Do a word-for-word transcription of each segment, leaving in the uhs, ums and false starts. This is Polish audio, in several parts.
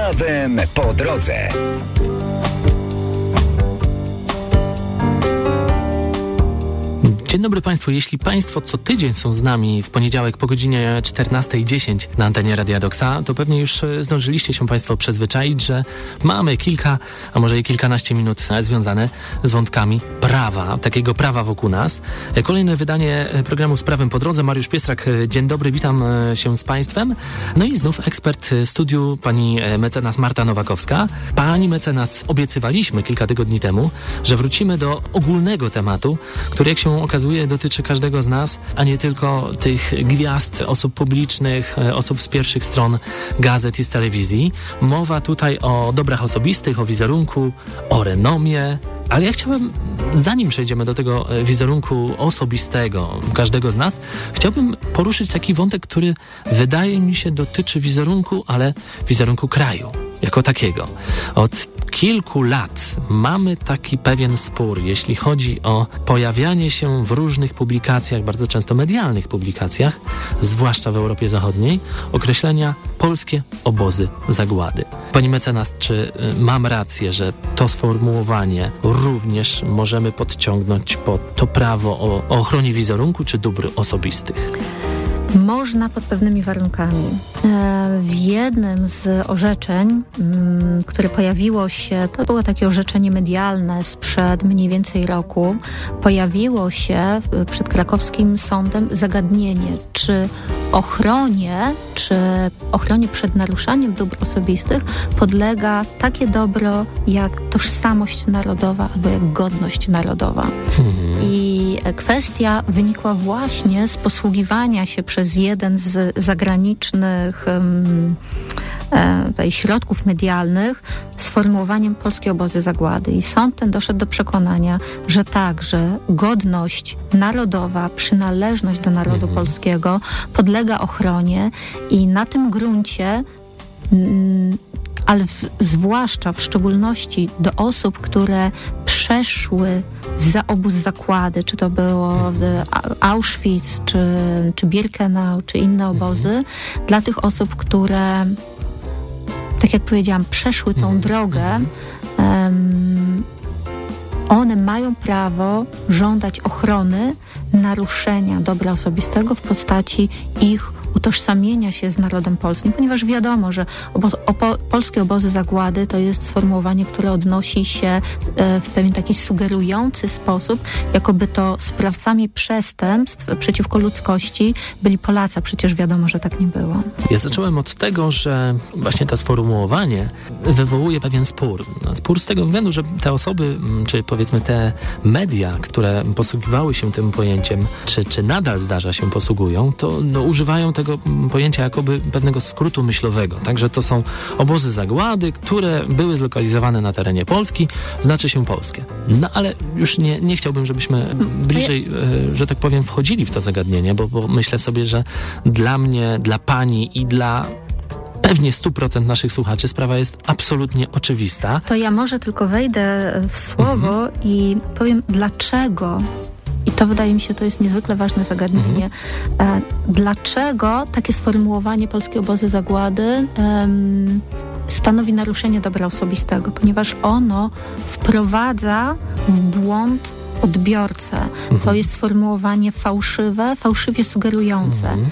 prawem po drodze. Dzień dobry Państwu. Jeśli Państwo co tydzień są z nami w poniedziałek po godzinie czternasta dziesięć na antenie Radia Doksa, to pewnie już zdążyliście się Państwo przyzwyczaić, że mamy kilka, a może i kilkanaście minut związane z wątkami prawa, takiego prawa wokół nas. Kolejne wydanie programu Z prawem po drodze. Mariusz Piestrak, dzień dobry, witam się z Państwem. No i znów ekspert w studiu, pani mecenas Marta Nowakowska. Pani mecenas, obiecywaliśmy kilka tygodni temu, że wrócimy do ogólnego tematu, który, jak się okazuje, dotyczy każdego z nas, a nie tylko tych gwiazd, osób publicznych, osób z pierwszych stron gazet i z telewizji. Mowa tutaj o dobrach osobistych, o wizerunku, o renomie, ale ja chciałbym, zanim przejdziemy do tego wizerunku osobistego każdego z nas, chciałbym poruszyć taki wątek, który wydaje mi się dotyczy wizerunku, ale wizerunku kraju jako takiego. Od kilku lat mamy taki pewien spór, jeśli chodzi o pojawianie się w różnych publikacjach, bardzo często medialnych publikacjach, zwłaszcza w Europie Zachodniej, określenia polskie obozy zagłady. Pani mecenas, czy mam rację, że to sformułowanie również możemy podciągnąć pod to prawo o, o ochronie wizerunku czy dóbr osobistych? Można pod pewnymi warunkami. W jednym z orzeczeń, które pojawiło się, to było takie orzeczenie medialne sprzed mniej więcej roku, pojawiło się przed krakowskim sądem zagadnienie, czy ochronie, czy ochronie przed naruszaniem dóbr osobistych podlega takie dobro jak tożsamość narodowa albo jak godność narodowa. Mhm. I kwestia wynikła właśnie z posługiwania się przez jeden z zagranicznych um, e, tutaj środków medialnych sformułowaniem polskie obozy zagłady. I sąd ten doszedł do przekonania, że tak, że godność narodowa, przynależność do narodu mhm. polskiego podlega ochronie i na tym gruncie mm, ale w, zwłaszcza w szczególności do osób, które przeszły za obóz zagłady, czy to było Auschwitz, czy, czy Birkenau, czy inne obozy, mhm. dla tych osób, które, tak jak powiedziałam, przeszły tą mhm. drogę, um, one mają prawo żądać ochrony naruszenia dobra osobistego w postaci ich utożsamienia się z narodem polskim, ponieważ wiadomo, że obo- opo- polskie obozy zagłady to jest sformułowanie, które odnosi się e, w pewien taki sugerujący sposób, jakoby to sprawcami przestępstw przeciwko ludzkości byli Polacy, a przecież wiadomo, że tak nie było. Ja zacząłem od tego, że właśnie to sformułowanie wywołuje pewien spór. Spór z tego względu, że te osoby, czy powiedzmy te media, które posługiwały się tym pojęciem, czy, czy nadal zdarza się posługują, to no, używają tego pojęcia jakoby pewnego skrótu myślowego. Także to są obozy zagłady, które były zlokalizowane na terenie Polski, znaczy się polskie. No ale już nie, nie chciałbym, żebyśmy bliżej, e, że tak powiem, wchodzili w to zagadnienie, bo, bo myślę sobie, że dla mnie, dla pani i dla pewnie sto procent naszych słuchaczy sprawa jest absolutnie oczywista. To ja może tylko wejdę w słowo mhm. i powiem, dlaczego. I to wydaje mi się, to jest niezwykle ważne zagadnienie. Mhm. Dlaczego takie sformułowanie polskie obozy zagłady um, stanowi naruszenie dobra osobistego? Ponieważ ono wprowadza w błąd odbiorcę. Mhm. To jest sformułowanie fałszywe, fałszywie sugerujące. Mhm.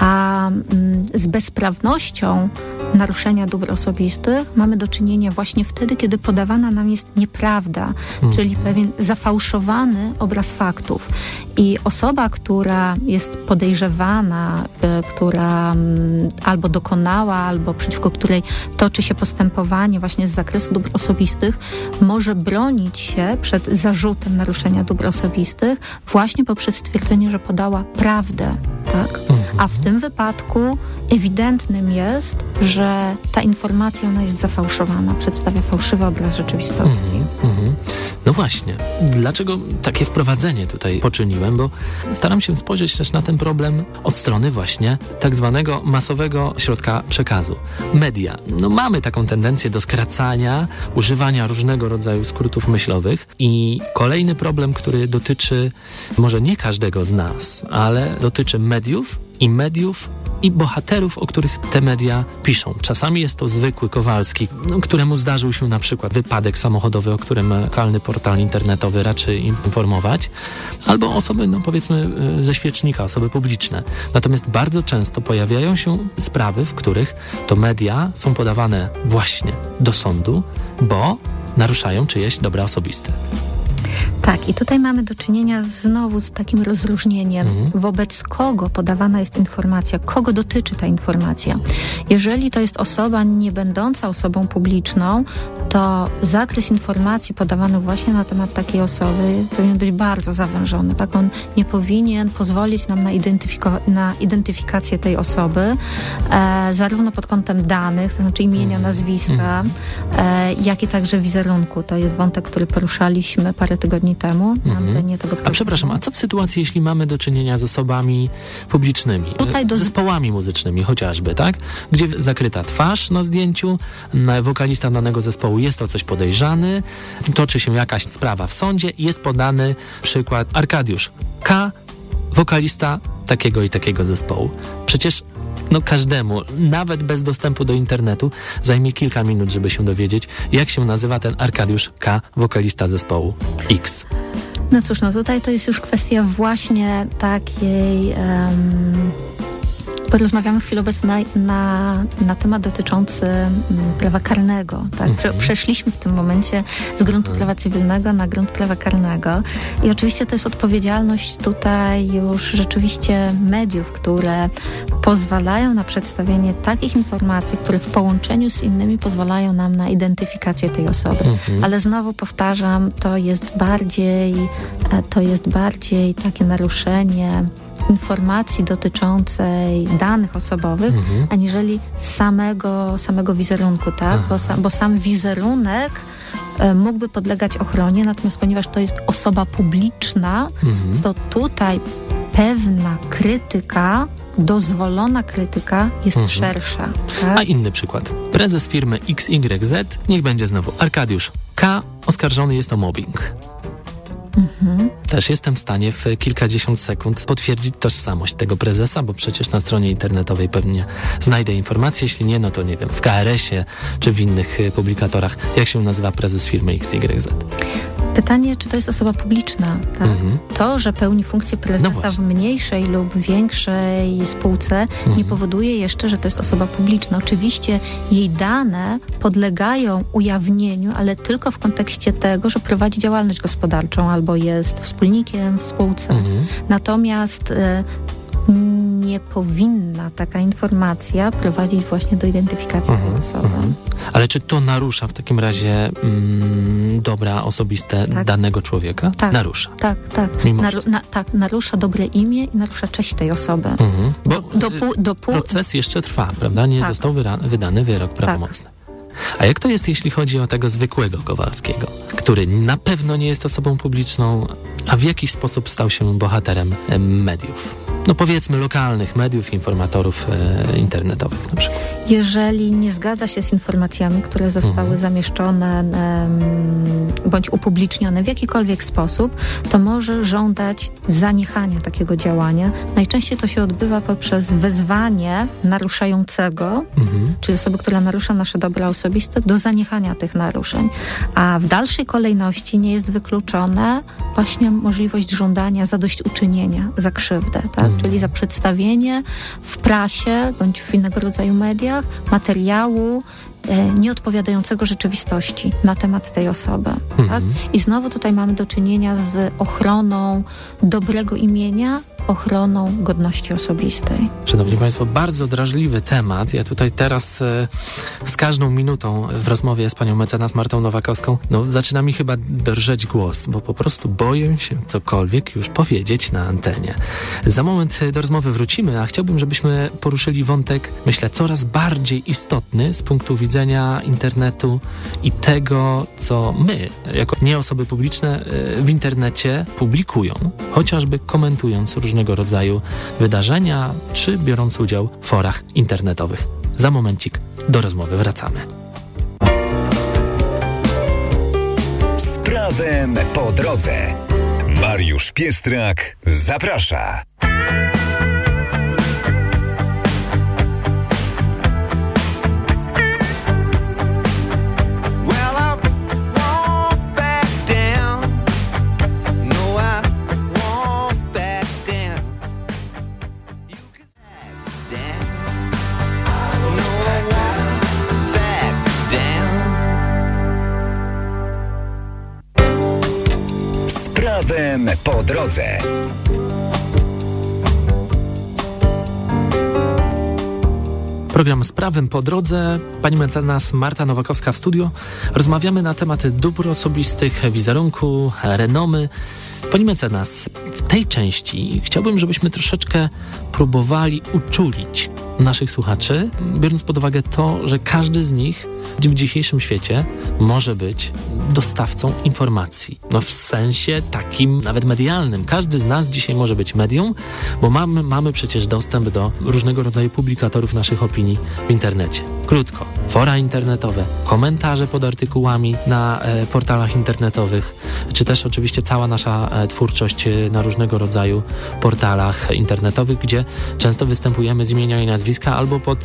A mm, z bezprawnością naruszenia dóbr osobistych mamy do czynienia właśnie wtedy, kiedy podawana nam jest nieprawda, mhm. czyli pewien zafałszowany obraz faktów. I osoba, która jest podejrzewana, y, która y, albo dokonała, albo przeciwko której toczy się postępowanie właśnie z zakresu dóbr osobistych, może bronić się przed zarzutem naruszenia dóbr osobistych właśnie poprzez stwierdzenie, że podała prawdę, tak? Mhm. A w tym wypadku ewidentnym jest, że ta informacja, ona jest zafałszowana, przedstawia fałszywy obraz rzeczywistości. Mm-hmm, mm-hmm. No właśnie. Dlaczego takie wprowadzenie tutaj poczyniłem? Bo staram się spojrzeć też na ten problem od strony właśnie tak zwanego masowego środka przekazu. Media. No mamy taką tendencję do skracania, używania różnego rodzaju skrótów myślowych i kolejny problem, który dotyczy może nie każdego z nas, ale dotyczy mediów i mediów, i bohaterów, o których te media piszą. Czasami jest to zwykły Kowalski, któremu zdarzył się na przykład wypadek samochodowy, o którym lokalny portal internetowy raczy informować, albo osoby, no powiedzmy, ze świecznika, osoby publiczne. Natomiast bardzo często pojawiają się sprawy, w których to media są podawane właśnie do sądu, bo naruszają czyjeś dobra osobiste. Tak, i tutaj mamy do czynienia znowu z takim rozróżnieniem, mhm. wobec kogo podawana jest informacja, kogo dotyczy ta informacja. Jeżeli to jest osoba nie będąca osobą publiczną, to zakres informacji podawanych właśnie na temat takiej osoby powinien być bardzo zawężony. Tak, on nie powinien pozwolić nam na, identyfiko- na identyfikację tej osoby, e, zarówno pod kątem danych, to znaczy imienia, mhm. nazwiska, e, jak i także wizerunku. To jest wątek, który poruszaliśmy parę tygodni temu. Mhm. Nie tego a przepraszam, a co w sytuacji, jeśli mamy do czynienia z osobami publicznymi, Tutaj do... zespołami muzycznymi chociażby, tak? Gdzie zakryta twarz na zdjęciu, wokalista danego zespołu jest to coś podejrzany, toczy się jakaś sprawa w sądzie, jest podany przykład Arkadiusz K., wokalista takiego i takiego zespołu. Przecież no każdemu, nawet bez dostępu do internetu, zajmie kilka minut, żeby się dowiedzieć, jak się nazywa ten Arkadiusz K., wokalista zespołu X. No cóż, no tutaj to jest już kwestia właśnie takiej... Um... Porozmawiamy chwilę obecnie na, na, na temat dotyczący m, prawa karnego. Tak? Prze, przeszliśmy w tym momencie z gruntu prawa cywilnego na grunt prawa karnego i oczywiście to jest odpowiedzialność tutaj już rzeczywiście mediów, które pozwalają na przedstawienie takich informacji, które w połączeniu z innymi pozwalają nam na identyfikację tej osoby. Mhm. Ale znowu powtarzam, to jest bardziej to jest bardziej takie naruszenie informacji dotyczącej danych osobowych, mhm. aniżeli samego, samego wizerunku, tak? Bo, sam, bo sam wizerunek e, mógłby podlegać ochronie, natomiast ponieważ to jest osoba publiczna, mhm. to tutaj pewna krytyka, dozwolona krytyka jest mhm. szersza. Tak? A inny przykład. Prezes firmy X Y Z, niech będzie znowu Arkadiusz K., oskarżony jest o mobbing. Mhm. Też jestem w stanie w kilkadziesiąt sekund potwierdzić tożsamość tego prezesa, bo przecież na stronie internetowej pewnie znajdę informacje, jeśli nie, no to nie wiem, w K R S-ie czy w innych publikatorach, jak się nazywa prezes firmy X Y Z. Pytanie, czy to jest osoba publiczna, tak? Mhm. To, że pełni funkcję prezesa no w mniejszej lub większej spółce, mhm. nie powoduje jeszcze, że to jest osoba publiczna. Oczywiście jej dane podlegają ujawnieniu, ale tylko w kontekście tego, że prowadzi działalność gospodarczą albo jest wspólnikiem w spółce. Mhm. Natomiast e, nie powinna taka informacja prowadzić właśnie do identyfikacji mhm, tej osoby. Mhm. Ale czy to narusza w takim razie mm, dobra osobiste tak. danego człowieka? Tak, narusza. Tak, tak. Naru- na, tak, narusza dobre imię i narusza cześć tej osoby. Mhm. Bo do, do, do, do, proces jeszcze trwa, prawda? Nie tak. został wyra- wydany wyrok prawomocny. Tak. A jak to jest, jeśli chodzi o tego zwykłego Kowalskiego, który na pewno nie jest osobą publiczną, a w jakiś sposób stał się bohaterem mediów? No powiedzmy lokalnych mediów, informatorów e, internetowych na przykład. Jeżeli nie zgadza się z informacjami, które zostały mhm. zamieszczone e, bądź upublicznione w jakikolwiek sposób, to może żądać zaniechania takiego działania. Najczęściej to się odbywa poprzez wezwanie naruszającego, mhm. czyli osoby, która narusza nasze dobra osobiste, do zaniechania tych naruszeń. A w dalszej kolejności nie jest wykluczone właśnie możliwość żądania zadośćuczynienia za krzywdę, tak? Czyli za przedstawienie w prasie bądź w innego rodzaju mediach materiału e, nieodpowiadającego rzeczywistości na temat tej osoby. Mhm. Tak? I znowu tutaj mamy do czynienia z ochroną dobrego imienia, ochroną godności osobistej. Szanowni Państwo, bardzo drażliwy temat. Ja tutaj teraz e, z każdą minutą w rozmowie z panią mecenas Martą Nowakowską, no zaczyna mi chyba drżeć głos, bo po prostu boję się cokolwiek już powiedzieć na antenie. Za moment do rozmowy wrócimy, a chciałbym, żebyśmy poruszyli wątek, myślę, coraz bardziej istotny z punktu widzenia internetu i tego, co my, jako nie osoby publiczne, w internecie publikują, chociażby komentując różnego rodzaju wydarzenia, czy biorąc udział w forach internetowych. Za momencik do rozmowy wracamy. Z prawem po drodze. Mariusz Piestrak zaprasza. prawem po drodze. Program Z prawem po drodze. Pani mecenas Marta Nowakowska w studio. Rozmawiamy na tematy dóbr osobistych, wizerunku, renomy. Pani mecenas, w tej części chciałbym, żebyśmy troszeczkę próbowali uczulić naszych słuchaczy, biorąc pod uwagę to, że każdy z nich w dzisiejszym świecie może być dostawcą informacji. No w sensie takim nawet medialnym. Każdy z nas dzisiaj może być medium, bo mamy, mamy przecież dostęp do różnego rodzaju publikatorów naszych opinii w internecie. Krótko, fora internetowe, komentarze pod artykułami na e, portalach internetowych, czy też oczywiście cała nasza e, twórczość e, na różnego rodzaju portalach internetowych, gdzie często występujemy z imienia i nazwiska albo pod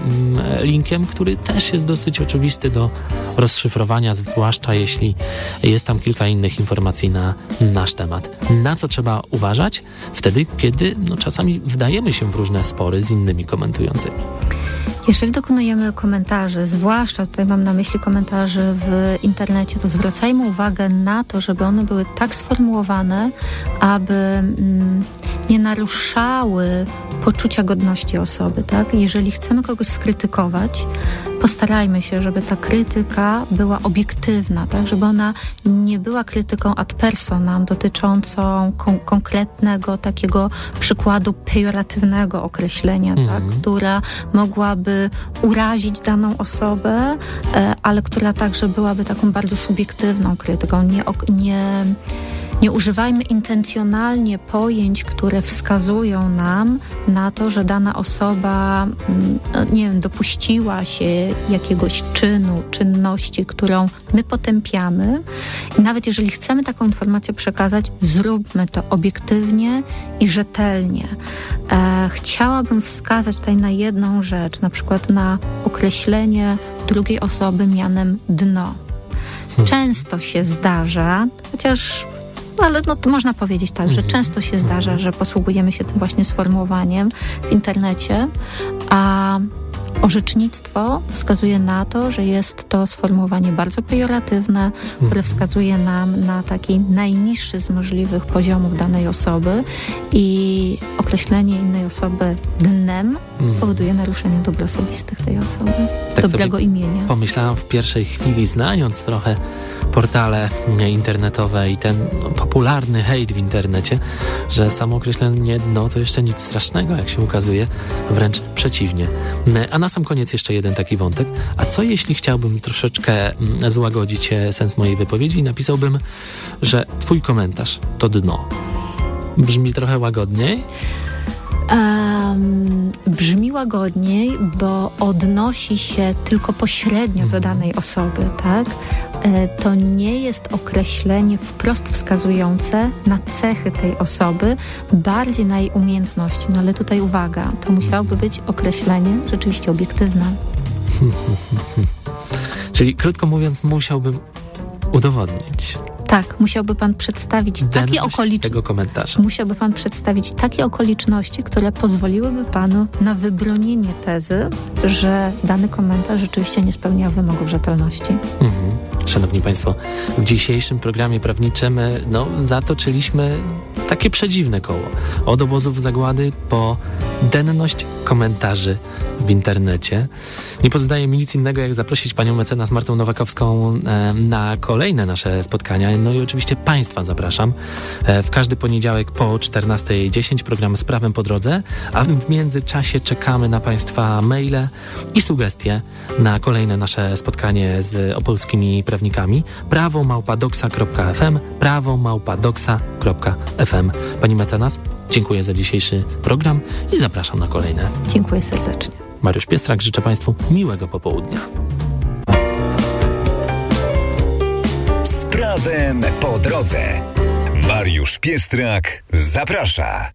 e, linkiem, który też jest dosyć oczywisty do rozszyfrowania, zwłaszcza jeśli jest tam kilka innych informacji na nasz temat. Na co trzeba uważać? Wtedy, kiedy no, czasami wdajemy się w różne spory z innymi komentującymi. Jeżeli dokonujemy komentarzy, zwłaszcza tutaj mam na myśli komentarzy w internecie, to zwracajmy uwagę na to, żeby one były tak sformułowane, aby mm, nie naruszały poczucia godności osoby, tak? Jeżeli chcemy kogoś skrytykować, postarajmy się, żeby ta krytyka była obiektywna, tak? Żeby ona nie była krytyką ad personam dotyczącą kon- konkretnego takiego przykładu pejoratywnego określenia, mm. tak? Która mogłaby urazić daną osobę, e, ale która także byłaby taką bardzo subiektywną krytyką. Nie, nie, nie używajmy intencjonalnie pojęć, które wskazują nam na to, że dana osoba, nie wiem, dopuściła się jakiegoś czynu, czynności, którą my potępiamy. I nawet jeżeli chcemy taką informację przekazać, zróbmy to obiektywnie i rzetelnie. E, chciałabym wskazać tutaj na jedną rzecz, na przykład na określenie drugiej osoby mianem dno. Często się zdarza, chociaż ale no, to można powiedzieć tak, że często się zdarza, że posługujemy się tym właśnie sformułowaniem w internecie, a orzecznictwo wskazuje na to, że jest to sformułowanie bardzo pejoratywne, które wskazuje nam na taki najniższy z możliwych poziomów danej osoby i określenie innej osoby dnem powoduje naruszenie dóbr osobistych tej osoby, tak dobrego imienia. Pomyślałam w pierwszej chwili, znając trochę portale internetowe i ten no, popularny hejt w internecie, że samo określenie dno to jeszcze nic strasznego, jak się ukazuje, wręcz przeciwnie. A na sam koniec jeszcze jeden taki wątek. A co jeśli chciałbym troszeczkę złagodzić sens mojej wypowiedzi i napisałbym, że twój komentarz to dno? Brzmi trochę łagodniej? Um, brzmi łagodniej, bo odnosi się tylko pośrednio do danej osoby, tak? E, to nie jest określenie wprost wskazujące na cechy tej osoby, bardziej na jej umiejętności. No ale tutaj uwaga, to musiałoby być określenie rzeczywiście obiektywne. Czyli krótko mówiąc, musiałbym udowodnić. Tak, musiałby pan przedstawić takie okoliczności tego komentarza. Musiałby pan przedstawić takie okoliczności, które pozwoliłyby panu na wybronienie tezy, że dany komentarz rzeczywiście nie spełnia wymogów rzetelności. Mhm. Szanowni Państwo, w dzisiejszym programie prawniczym no, zatoczyliśmy takie przedziwne koło. Od obozów zagłady po denność komentarzy w internecie. Nie pozostaje mi nic innego, jak zaprosić panią mecenas Martę Nowakowską e, na kolejne nasze spotkania. No i oczywiście Państwa zapraszam e, w każdy poniedziałek po czternasta dziesięć program Z prawem po drodze, a w międzyczasie czekamy na Państwa maile i sugestie na kolejne nasze spotkanie z opolskimi prawnikami. prawo małpa doksa kropka f m prawo małpa doksa kropka f m. Pani mecenas, dziękuję za dzisiejszy program i zapraszam na kolejne. Dziękuję serdecznie. Mariusz Piestrak, życzę Państwu miłego popołudnia. Z prawem po drodze. Mariusz Piestrak zaprasza.